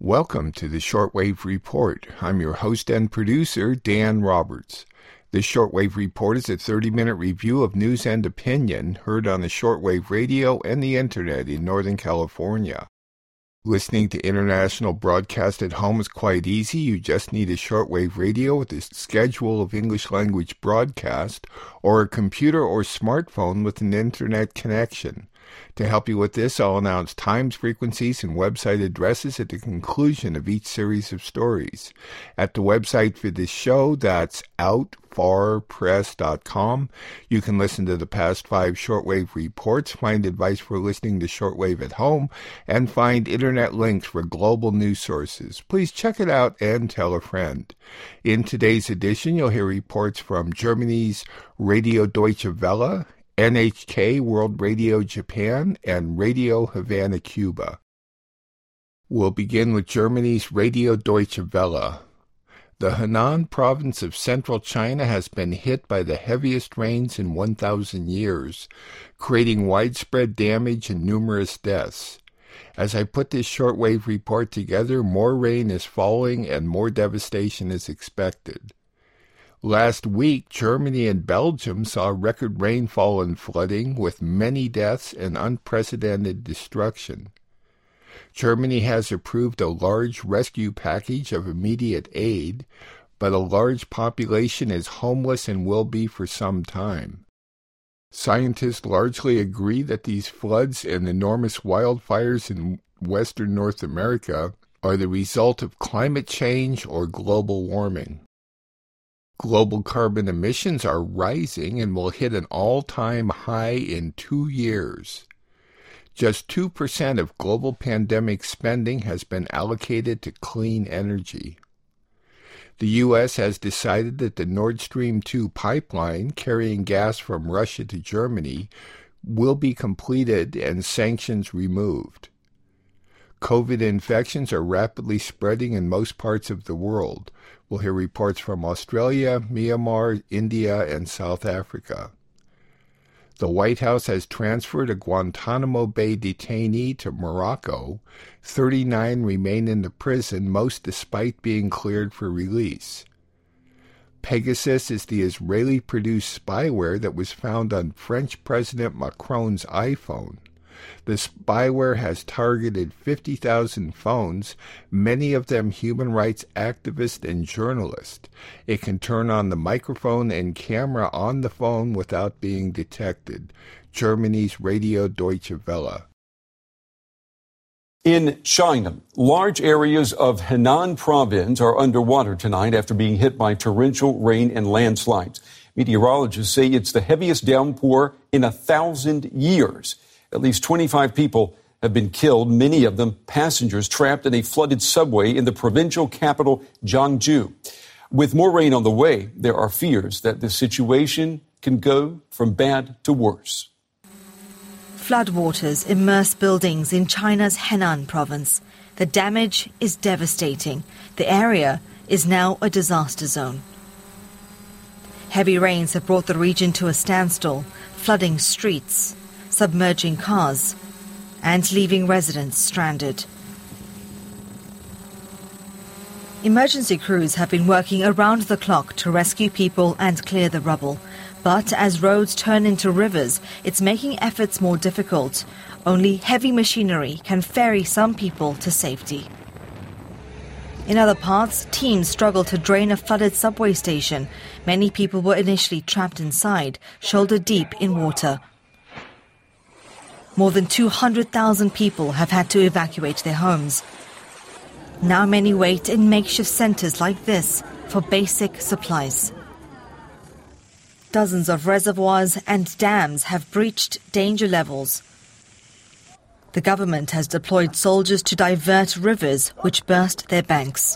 Welcome to the Shortwave Report. I'm your host and producer, Dan Roberts. This Shortwave Report is a 30-minute review of news and opinion heard on the shortwave radio and the internet in Northern California. Listening to international broadcast at home is quite easy. You just need a shortwave radio with a schedule of English language broadcast or a computer or smartphone with an internet connection. To help you with this, I'll announce times, frequencies, and website addresses at the conclusion of each series of stories. At the website for this show, that's outfarpress.com, you can listen to the past 5 shortwave reports, find advice for listening to shortwave at home, and find internet links for global news sources. Please check it out and tell a friend. In today's edition, you'll hear reports from Germany's Radio Deutsche Welle, NHK World Radio Japan, and Radio Havana, Cuba. We'll begin with Germany's Radio Deutsche Welle. The Henan province of central China has been hit by the heaviest rains in 1,000 years, creating widespread damage and numerous deaths. As I put this shortwave report together, more rain is falling and more devastation is expected. Last week, Germany and Belgium saw record rainfall and flooding with many deaths and unprecedented destruction. Germany has approved a large rescue package of immediate aid, but a large population is homeless and will be for some time. Scientists largely agree that these floods and enormous wildfires in western North America are the result of climate change or global warming. Global carbon emissions are rising and will hit an all-time high in 2 years. Just 2% of global pandemic spending has been allocated to clean energy. The U.S. has decided that the Nord Stream 2 pipeline carrying gas from Russia to Germany will be completed and sanctions removed. COVID infections are rapidly spreading in most parts of the world. We'll hear reports from Australia, Myanmar, India, and South Africa. The White House has transferred a Guantanamo Bay detainee to Morocco. 39 remain in the prison, most despite being cleared for release. Pegasus is the Israeli-produced spyware that was found on French President Macron's iPhone. The spyware has targeted 50,000 phones, many of them human rights activists and journalists. It can turn on the microphone and camera on the phone without being detected. Germany's Radio Deutsche Welle. In China, large areas of Henan province are underwater tonight after being hit by torrential rain and landslides. Meteorologists say it's the heaviest downpour in 1,000 years. At least 25 people have been killed, many of them passengers trapped in a flooded subway in the provincial capital, Jiangsu. With more rain on the way, there are fears that the situation can go from bad to worse. Floodwaters immerse buildings in China's Henan province. The damage is devastating. The area is now a disaster zone. Heavy rains have brought the region to a standstill, flooding streets, submerging cars, and leaving residents stranded. Emergency crews have been working around the clock to rescue people and clear the rubble. But as roads turn into rivers, it's making efforts more difficult. Only heavy machinery can ferry some people to safety. In other parts, teams struggle to drain a flooded subway station. Many people were initially trapped inside, shoulder deep in water. More than 200,000 people have had to evacuate their homes. Now many wait in makeshift centers like this for basic supplies. Dozens of reservoirs and dams have breached danger levels. The government has deployed soldiers to divert rivers which burst their banks.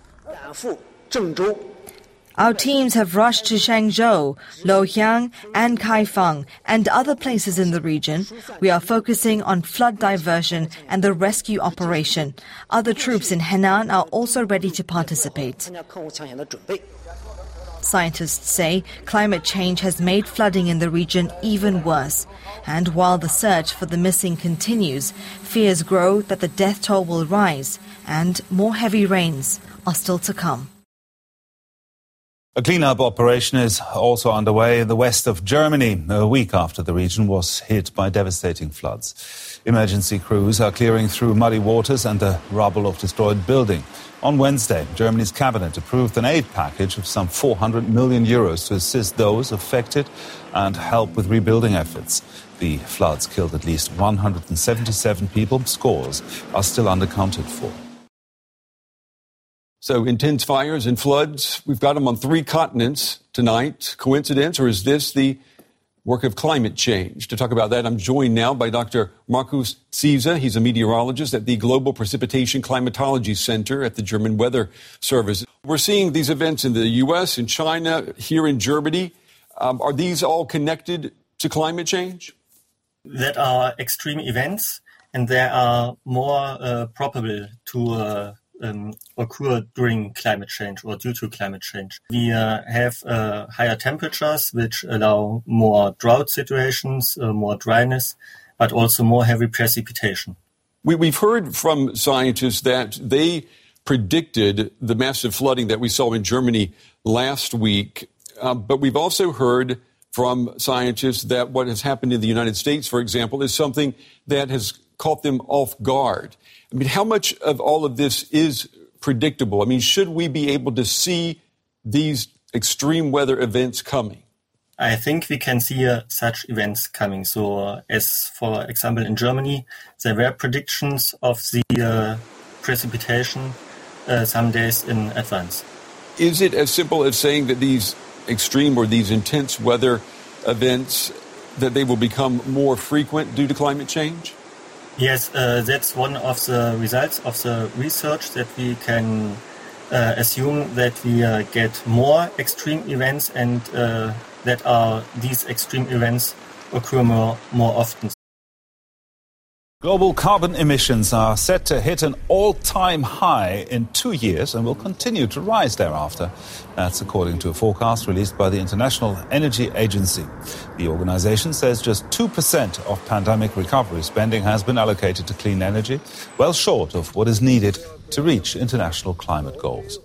Our teams have rushed to Shangzhou, Luoyang and Kaifeng and other places in the region. We are focusing on flood diversion and the rescue operation. Other troops in Henan are also ready to participate. Scientists say climate change has made flooding in the region even worse. And while the search for the missing continues, fears grow that the death toll will rise and more heavy rains are still to come. A clean-up operation is also underway in the west of Germany, a week after the region was hit by devastating floods. Emergency crews are clearing through muddy waters and the rubble of destroyed buildings. On Wednesday, Germany's cabinet approved an aid package of some 400 million euros to assist those affected and help with rebuilding efforts. The floods killed at least 177 people. Scores are still unaccounted for. So intense fires and floods, we've got them on 3 continents tonight. Coincidence, or is this the work of climate change? To talk about that, I'm joined now by Dr. Markus Ziese. He's a meteorologist at the Global Precipitation Climatology Center at the German Weather Service. We're seeing these events in the U.S., in China, here in Germany. Are these all connected to climate change? That are extreme events, and they are more probable to occur during climate change or due to climate change. We have higher temperatures, which allow more drought situations, more dryness, but also more heavy precipitation. We've heard from scientists that they predicted the massive flooding that we saw in Germany last week, but we've also heard from scientists that what has happened in the United States, for example, is something that has caught them off guard. I mean, how much of all of this is predictable? I mean, should we be able to see these extreme weather events coming? I think we can see such events coming. So, as for example, in Germany, there were predictions of the precipitation some days in advance. Is it as simple as saying that these extreme or these intense weather events, that they will become more frequent due to climate change? Yes, that's one of the results of the research, that we can assume that we get more extreme events and that these extreme events occur more often. Global carbon emissions are set to hit an all-time high in 2 years and will continue to rise thereafter. That's according to a forecast released by the International Energy Agency. The organization says just 2% of pandemic recovery spending has been allocated to clean energy, well short of what is needed to reach international climate goals.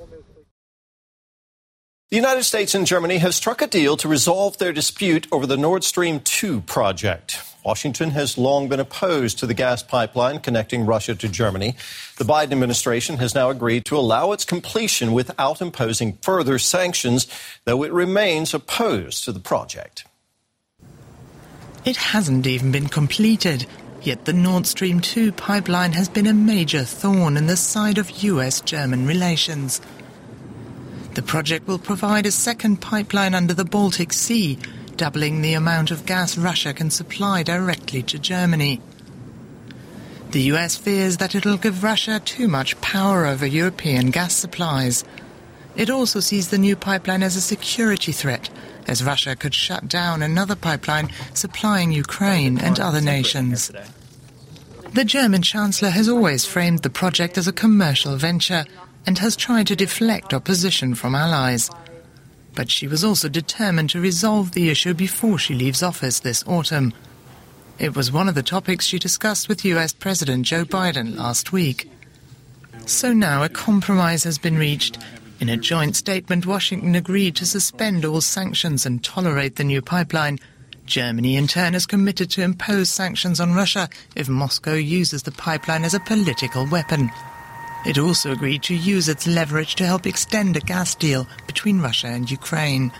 The United States and Germany have struck a deal to resolve their dispute over the Nord Stream 2 project. Washington has long been opposed to the gas pipeline connecting Russia to Germany. The Biden administration has now agreed to allow its completion without imposing further sanctions, though it remains opposed to the project. It hasn't even been completed, yet the Nord Stream 2 pipeline has been a major thorn in the side of US-German relations. The project will provide a second pipeline under the Baltic Sea, doubling the amount of gas Russia can supply directly to Germany. The US fears that it'll give Russia too much power over European gas supplies. It also sees the new pipeline as a security threat, as Russia could shut down another pipeline supplying Ukraine and other nations. The German Chancellor has always framed the project as a commercial venture and has tried to deflect opposition from allies. But she was also determined to resolve the issue before she leaves office this autumn. It was one of the topics she discussed with US President Joe Biden last week. So now a compromise has been reached. In a joint statement, Washington agreed to suspend all sanctions and tolerate the new pipeline. Germany, in turn, has committed to impose sanctions on Russia if Moscow uses the pipeline as a political weapon. It also agreed to use its leverage to help extend a gas deal between Russia and Ukraine.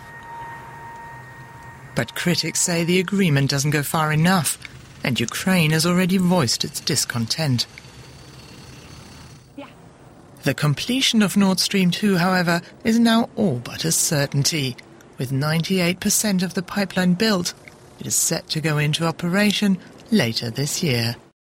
But critics say the agreement doesn't go far enough, and Ukraine has already voiced its discontent. The completion of Nord Stream 2, however, is now all but a certainty. With 98% of the pipeline built, it is set to go into operation later this year.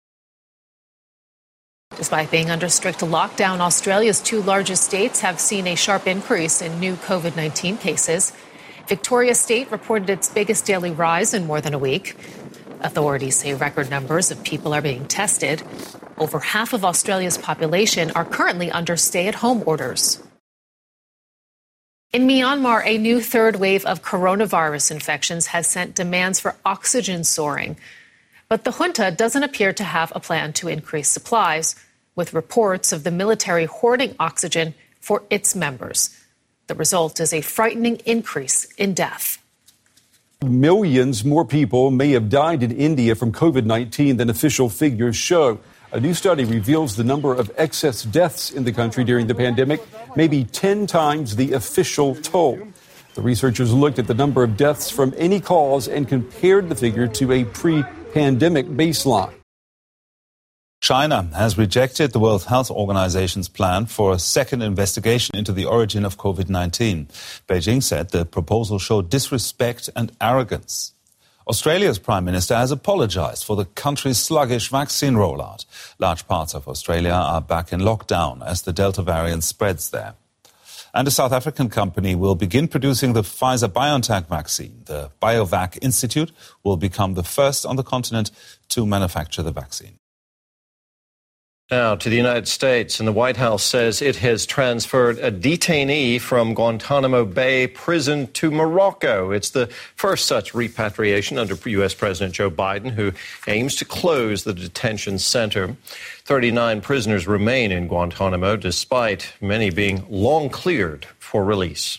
Despite being under strict lockdown, Australia's 2 largest states have seen a sharp increase in new COVID-19 cases. Victoria State reported its biggest daily rise in more than a week. Authorities say record numbers of people are being tested. Over half of Australia's population are currently under stay-at-home orders. In Myanmar, a new third wave of coronavirus infections has sent demands for oxygen soaring. But the junta doesn't appear to have a plan to increase supplies, with reports of the military hoarding oxygen for its members. The result is a frightening increase in death. Millions more people may have died in India from COVID-19 than official figures show. A new study reveals the number of excess deaths in the country during the pandemic may be 10 times the official toll. The researchers looked at the number of deaths from any cause and compared the figure to a pre-pandemic baseline. China has rejected the World Health Organization's plan for a second investigation into the origin of COVID-19. Beijing said the proposal showed disrespect and arrogance. Australia's Prime Minister has apologized for the country's sluggish vaccine rollout. Large parts of Australia are back in lockdown as the Delta variant spreads there. And a South African company will begin producing the Pfizer-BioNTech vaccine. The BioVac Institute will become the first on the continent to manufacture the vaccine. Now to the United States, and the White House says it has transferred a detainee from Guantanamo Bay prison to Morocco. It's the first such repatriation under U.S. President Joe Biden, who aims to close the detention center. 39 prisoners remain in Guantanamo, despite many being long cleared for release.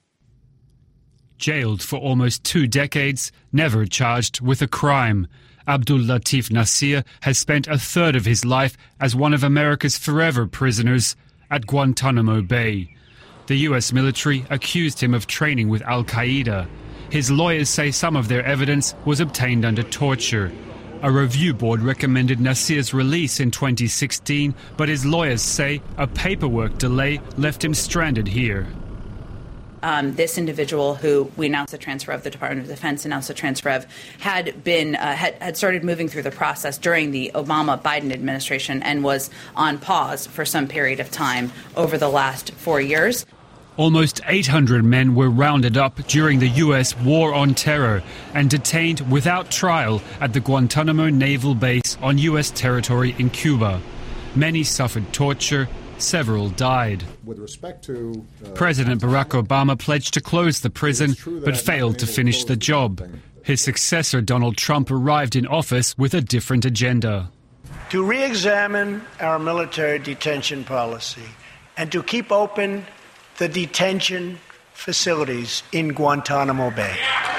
Jailed for almost 2 decades, never charged with a crime. Abdul Latif Nasir has spent a third of his life as one of America's forever prisoners at Guantanamo Bay. The U.S. military accused him of training with al-Qaeda. His lawyers say some of their evidence was obtained under torture. A review board recommended Nasir's release in 2016, but his lawyers say a paperwork delay left him stranded here. This individual, who we announced the transfer of, the Department of Defense announced the transfer of, had started moving through the process during the Obama-Biden administration and was on pause for some period of time over the last 4 years. Almost 800 men were rounded up during the U.S. war on terror and detained without trial at the Guantanamo Naval Base on U.S. territory in Cuba. Many suffered torture. Several died. With respect to President Barack Obama pledged to close the prison, but failed to finish the job. His successor, Donald Trump, arrived in office with a different agenda. To re-examine our military detention policy and to keep open the detention facilities in Guantanamo Bay.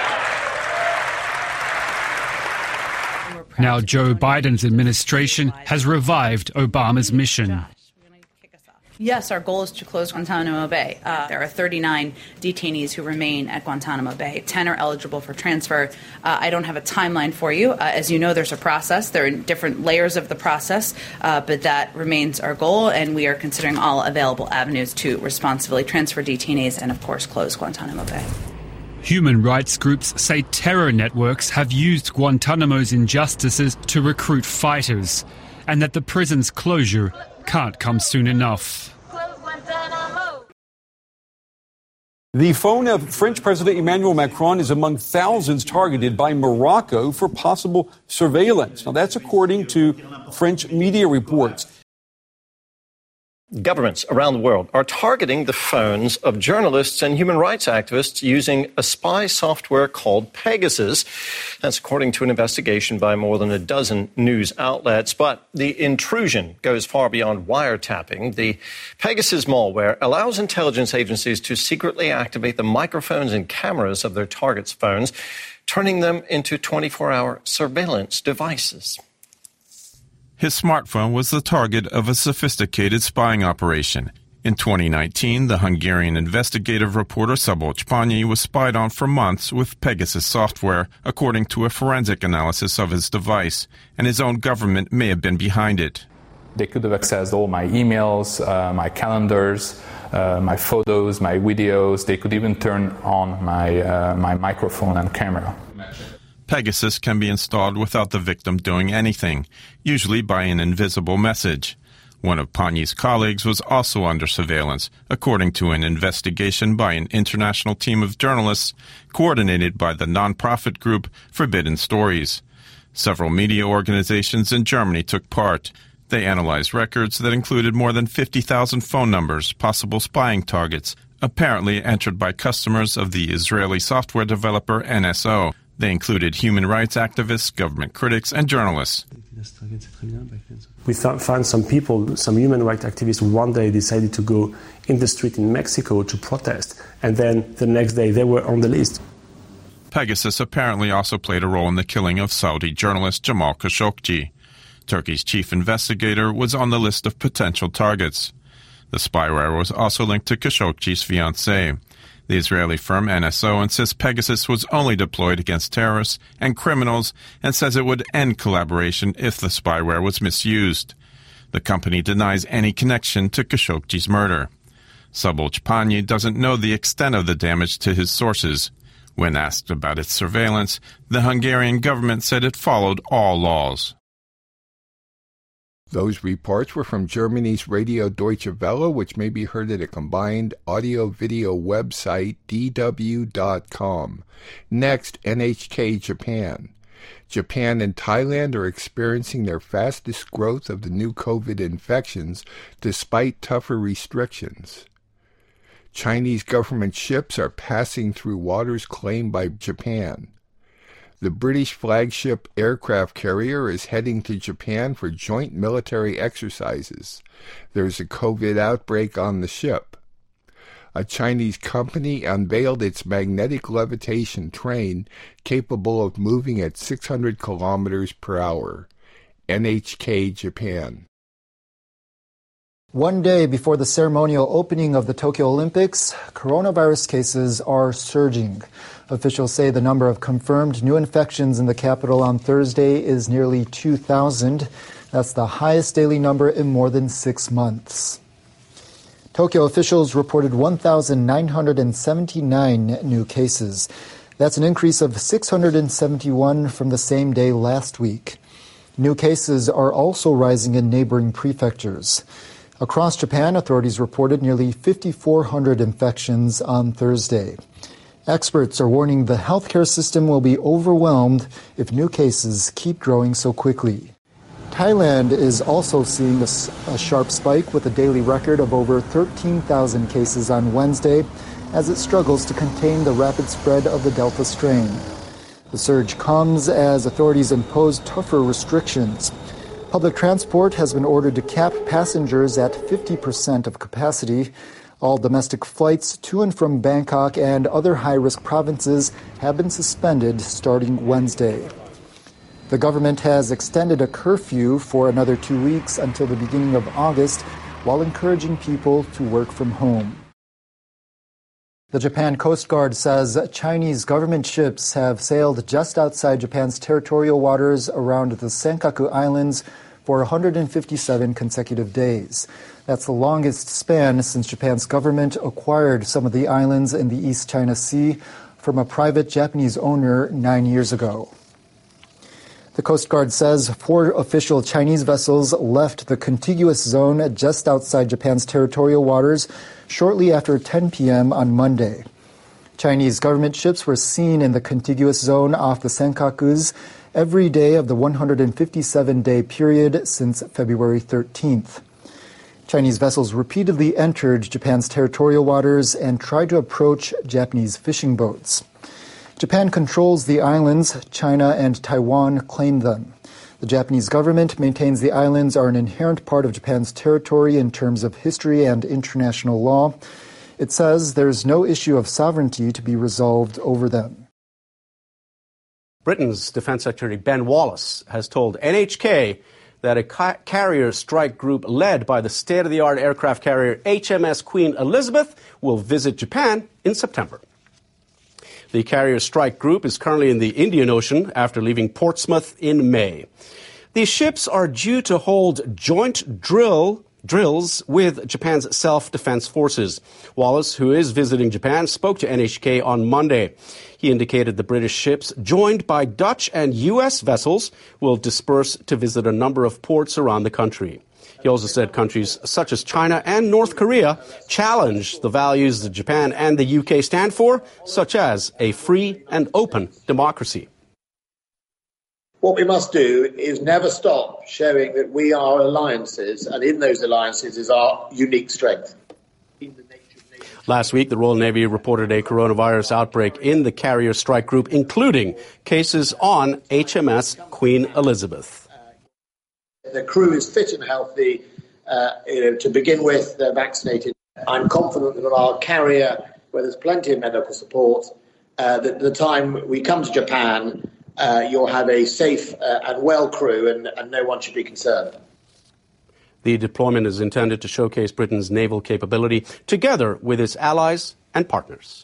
Now Joe Biden's administration has revived Obama's mission. Yes, our goal is to close Guantanamo Bay. There are 39 detainees who remain at Guantanamo Bay. 10 are eligible for transfer. I don't have a timeline for you. As you know, there's a process. There are different layers of the process, but that remains our goal, and we are considering all available avenues to responsibly transfer detainees and, of course, close Guantanamo Bay. Human rights groups say terror networks have used Guantanamo's injustices to recruit fighters, and that the prison's closure can't come soon enough. The phone of French President Emmanuel Macron is among thousands targeted by Morocco for possible surveillance. Now, that's according to French media reports. Governments around the world are targeting the phones of journalists and human rights activists using a spy software called Pegasus. That's according to an investigation by more than a dozen news outlets. But the intrusion goes far beyond wiretapping. The Pegasus malware allows intelligence agencies to secretly activate the microphones and cameras of their targets' phones, turning them into 24-hour surveillance devices. His smartphone was the target of a sophisticated spying operation. In 2019, the Hungarian investigative reporter Szabolcs Pányi was spied on for months with Pegasus software, according to a forensic analysis of his device, and his own government may have been behind it. They could have accessed all my emails, my calendars, my photos, my videos. They could even turn on my microphone and camera. Pegasus can be installed without the victim doing anything, usually by an invisible message. One of Pányi's colleagues was also under surveillance, according to an investigation by an international team of journalists coordinated by the non-profit group Forbidden Stories. Several media organizations in Germany took part. They analyzed records that included more than 50,000 phone numbers, possible spying targets, apparently entered by customers of the Israeli software developer NSO. They included human rights activists, government critics, and journalists. We found some people, some human rights activists, who one day decided to go in the street in Mexico to protest, and then the next day they were on the list. Pegasus apparently also played a role in the killing of Saudi journalist Jamal Khashoggi. Turkey's chief investigator was on the list of potential targets. The spyware was also linked to Khashoggi's fiancée. The Israeli firm NSO insists Pegasus was only deployed against terrorists and criminals and says it would end collaboration if the spyware was misused. The company denies any connection to Khashoggi's murder. Szabolcs Pányi doesn't know the extent of the damage to his sources. When asked about its surveillance, the Hungarian government said it followed all laws. Those reports were from Germany's Radio Deutsche Welle, which may be heard at a combined audio-video website, dw.com. Next, NHK Japan. Japan and Thailand are experiencing their fastest growth of the new COVID infections, despite tougher restrictions. Chinese government ships are passing through waters claimed by Japan. The British flagship aircraft carrier is heading to Japan for joint military exercises. There's a COVID outbreak on the ship. A Chinese company unveiled its magnetic levitation train capable of moving at 600 kilometers per hour. NHK Japan. One day before the ceremonial opening of the Tokyo Olympics, coronavirus cases are surging. Officials say the number of confirmed new infections in the capital on Thursday is nearly 2,000. That's the highest daily number in more than 6 months. Tokyo officials reported 1,979 new cases. That's an increase of 671 from the same day last week. New cases are also rising in neighboring prefectures. Across Japan, authorities reported nearly 5,400 infections on Thursday. Experts are warning the healthcare system will be overwhelmed if new cases keep growing so quickly. Thailand is also seeing a sharp spike with a daily record of over 13,000 cases on Wednesday as it struggles to contain the rapid spread of the Delta strain. The surge comes as authorities impose tougher restrictions. Public transport has been ordered to cap passengers at 50% of capacity. All domestic flights to and from Bangkok and other high-risk provinces have been suspended starting Wednesday. The government has extended a curfew for another 2 weeks until the beginning of August, while encouraging people to work from home. The Japan Coast Guard says Chinese government ships have sailed just outside Japan's territorial waters around the Senkaku Islands for 157 consecutive days. That's the longest span since Japan's government acquired some of the islands in the East China Sea from a private Japanese owner 9 years ago. The Coast Guard says 4 official Chinese vessels left the contiguous zone just outside Japan's territorial waters shortly after 10 p.m. on Monday. Chinese government ships were seen in the contiguous zone off the Senkakus every day of the 157-day period since February 13th. Chinese vessels repeatedly entered Japan's territorial waters and tried to approach Japanese fishing boats. Japan controls the islands. China and Taiwan claim them. The Japanese government maintains the islands are an inherent part of Japan's territory in terms of history and international law. It says there's no issue of sovereignty to be resolved over them. Britain's Defense Secretary Ben Wallace has told NHK that a carrier strike group led by the state-of-the-art aircraft carrier HMS Queen Elizabeth will visit Japan in September. The carrier strike group is currently in the Indian Ocean after leaving Portsmouth in May. These ships are due to hold joint drills with Japan's self-defense forces. Wallace, who is visiting Japan, spoke to NHK on Monday. He indicated the British ships, joined by Dutch and U.S. vessels, will disperse to visit a number of ports around the country. He also said countries such as China and North Korea challenge the values that Japan and the UK stand for, such as a free and open democracy. What we must do is never stop showing that we are alliances, and in those alliances is our unique strength. Last week, the Royal Navy reported a coronavirus outbreak in the carrier strike group, including cases on HMS Queen Elizabeth. The crew is fit and healthy. To begin with, they're vaccinated. I'm confident that on our carrier, where there's plenty of medical support, that the time we come to Japan, you'll have a safe and well crew, and no one should be concerned. The deployment is intended to showcase Britain's naval capability together with its allies and partners.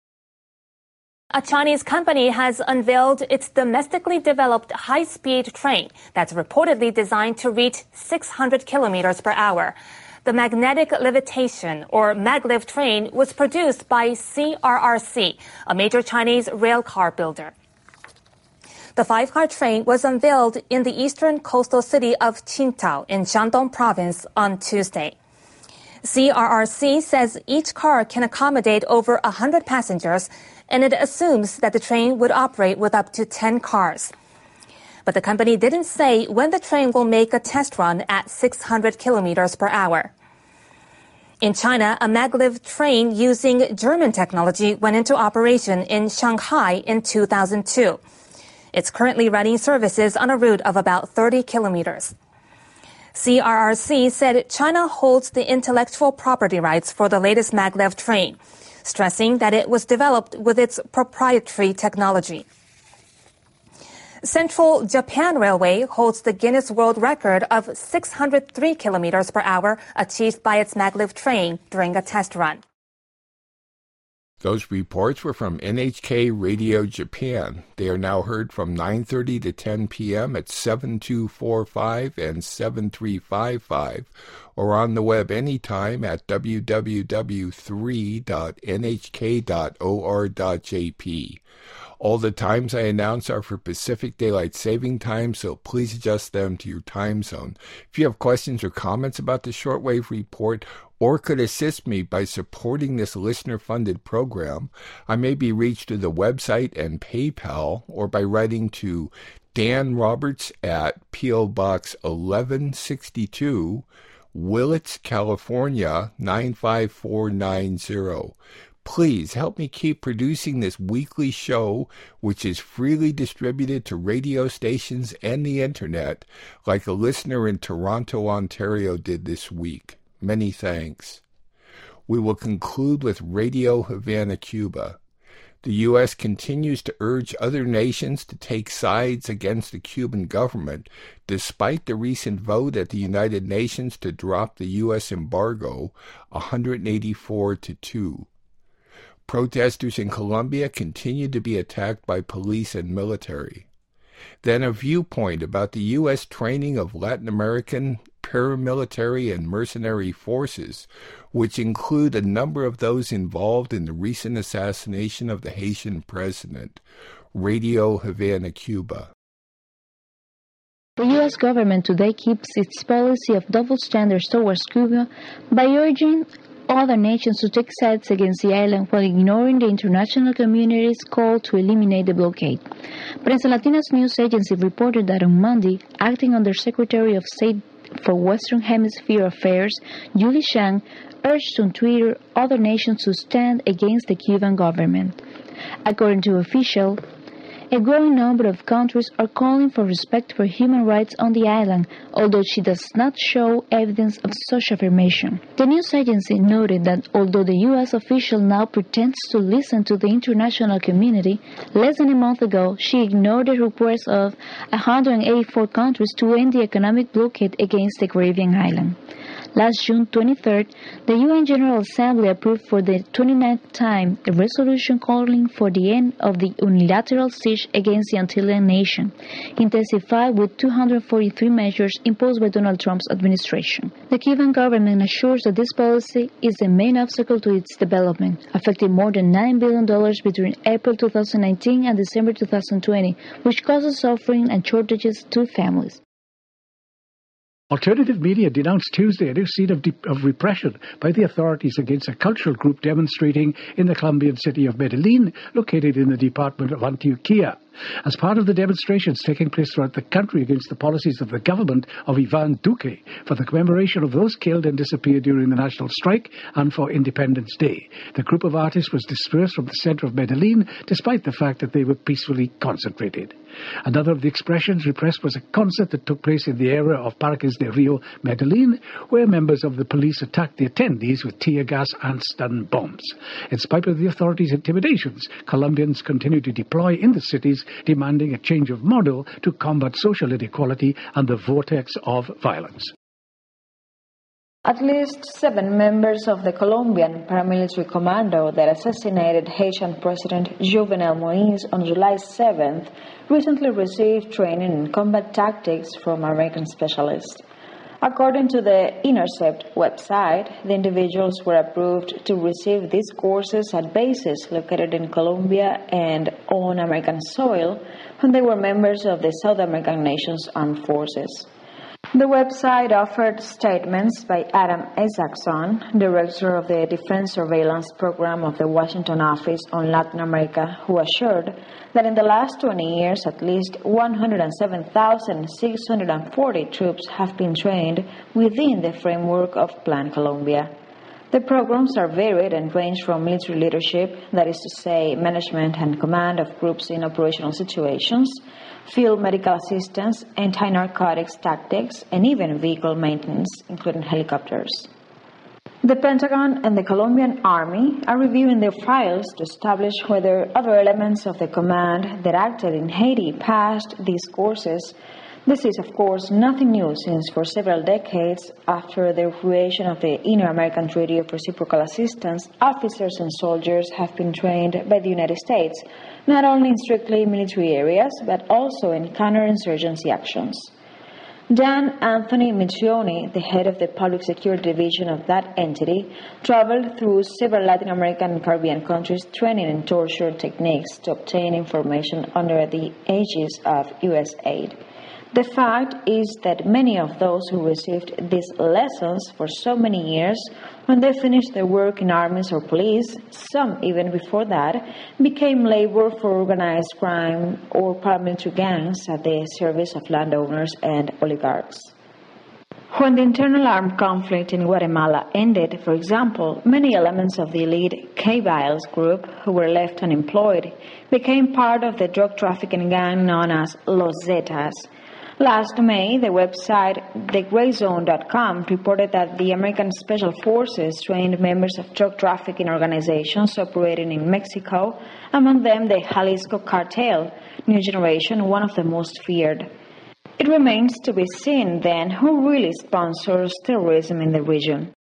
A Chinese company has unveiled its domestically developed high-speed train that's reportedly designed to reach 600 kilometers per hour. The magnetic levitation, or maglev train, was produced by CRRC, a major Chinese railcar builder. The 5-car train was unveiled in the eastern coastal city of Qingdao in Shandong province on Tuesday. CRRC says each car can accommodate over 100 passengers, and it assumes that the train would operate with up to 10 cars. But the company didn't say when the train will make a test run at 600 kilometers per hour. In China, a maglev train using German technology went into operation in Shanghai in 2002. It's currently running services on a route of about 30 kilometers. CRRC said China holds the intellectual property rights for the latest maglev train, stressing that it was developed with its proprietary technology. Central Japan Railway holds the Guinness World Record of 603 kilometers per hour achieved by its maglev train during a test run. Those reports were from NHK Radio Japan. They are now heard from 9:30 to 10 p.m. at 7245 and 7355, or on the web anytime at www.3.nhk.or.jp. All the times I announce are for Pacific Daylight Saving Time, so please adjust them to your time zone. If you have questions or comments about the Shortwave Report, or could assist me by supporting this listener-funded program, I may be reached through the website and PayPal, or by writing to Dan Roberts at P.O. Box 1162, Willits, California, 95490. Please help me keep producing this weekly show, which is freely distributed to radio stations and the internet, like a listener in Toronto, Ontario did this week. Many thanks. We will conclude with Radio Havana, Cuba. The U.S. continues to urge other nations to take sides against the Cuban government, despite the recent vote at the United Nations to drop the U.S. embargo 184-2. Protesters in Colombia continue to be attacked by police and military. Then a viewpoint about the U.S. training of Latin American paramilitary and mercenary forces, which include a number of those involved in the recent assassination of the Haitian president. Radio Havana, Cuba. The U.S. government today keeps its policy of double standards towards Cuba by urging other nations to take sides against the island while ignoring the international community's call to eliminate the blockade. Prensa Latina's news agency reported that on Monday, acting under Secretary of State for Western Hemisphere Affairs, Julie Shang, urged on Twitter other nations to stand against the Cuban government. According to officials, a growing number of countries are calling for respect for human rights on the island, although she does not show evidence of such affirmation. The news agency noted that although the U.S. official now pretends to listen to the international community, less than a month ago she ignored the request of 184 countries to end the economic blockade against the Caribbean island. Last June 23rd, the UN General Assembly approved for the 29th time a resolution calling for the end of the unilateral siege against the Antillean nation, intensified with 243 measures imposed by Donald Trump's administration. The Cuban government assures that this policy is the main obstacle to its development, affecting more than $9 billion between April 2019 and December 2020, which causes suffering and shortages to families. Alternative media denounced Tuesday a new scene of repression by the authorities against a cultural group demonstrating in the Colombian city of Medellin, located in the department of Antioquia. As part of the demonstrations taking place throughout the country against the policies of the government of Ivan Duque for the commemoration of those killed and disappeared during the national strike and for Independence Day, the group of artists was dispersed from the center of Medellin despite the fact that they were peacefully concentrated. Another of the expressions repressed was a concert that took place in the area of Parques de Rio, Medellin, where members of the police attacked the attendees with tear gas and stun bombs. In spite of the authorities' intimidations, Colombians continue to deploy in the cities, demanding a change of model to combat social inequality and the vortex of violence. At least 7 members of the Colombian paramilitary commando that assassinated Haitian President Jovenel Moïse on July 7th recently received training in combat tactics from American specialists. According to the Intercept website, the individuals were approved to receive these courses at bases located in Colombia and on American soil when they were members of the South American nation's armed forces. The website offered statements by Adam Isaacson, director of the Defense Surveillance Program of the Washington Office on Latin America, who assured that in the last 20 years, at least 107,640 troops have been trained within the framework of Plan Colombia. The programs are varied and range from military leadership, that is to say, management and command of groups in operational situations, field medical assistance, anti-narcotics tactics, and even vehicle maintenance, including helicopters. The Pentagon and the Colombian Army are reviewing their files to establish whether other elements of the command that acted in Haiti passed these courses. This is, of course, nothing new, since for several decades after the creation of the Inter-American Treaty of Reciprocal Assistance, officers and soldiers have been trained by the United States, not only in strictly military areas, but also in counterinsurgency actions. Dan Anthony Mitrioni, the head of the Public Security Division of that entity, traveled through several Latin American and Caribbean countries training in torture techniques to obtain information under the aegis of U.S. aid. The fact is that many of those who received these lessons for so many years, when they finished their work in armies or police, some even before that, became labor for organized crime or paramilitary gangs at the service of landowners and oligarchs. When the internal armed conflict in Guatemala ended, for example, many elements of the elite K-Biles group who were left unemployed became part of the drug trafficking gang known as Los Zetas. Last May, the website thegrayzone.com reported that the American Special Forces trained members of drug trafficking organizations operating in Mexico, among them the Jalisco Cartel, New Generation, one of the most feared. It remains to be seen, then, who really sponsors terrorism in the region.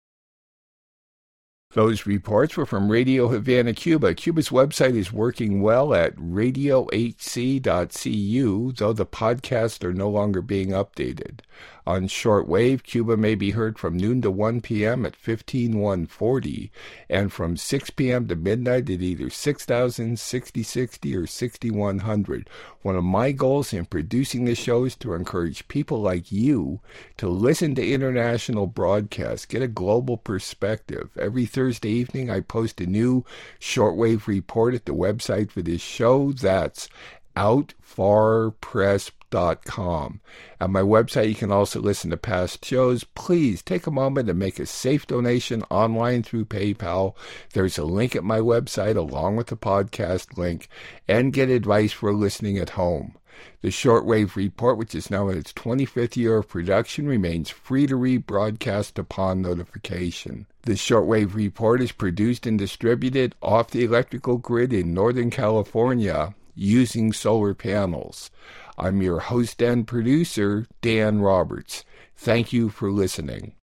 Those reports were from Radio Havana, Cuba. Cuba's website is working well at radiohc.cu, though the podcasts are no longer being updated. On shortwave, Cuba may be heard from noon to 1 p.m. at 15140, and from 6 p.m. to midnight at either 6000, 6060, or 6100. One of my goals in producing the show is to encourage people like you to listen to international broadcasts, get a global perspective. Every Thursday evening, I post a new shortwave report at the website for this show. That's outfarpress.com. At my website, you can also listen to past shows. Please take a moment and make a safe donation online through PayPal. There's a link at my website along with the podcast link, and get advice for listening at home. The Shortwave Report, which is now in its 25th year of production, remains free to rebroadcast upon notification. The Shortwave Report is produced and distributed off the electrical grid in Northern California using solar panels. I'm your host and producer, Dan Roberts. Thank you for listening.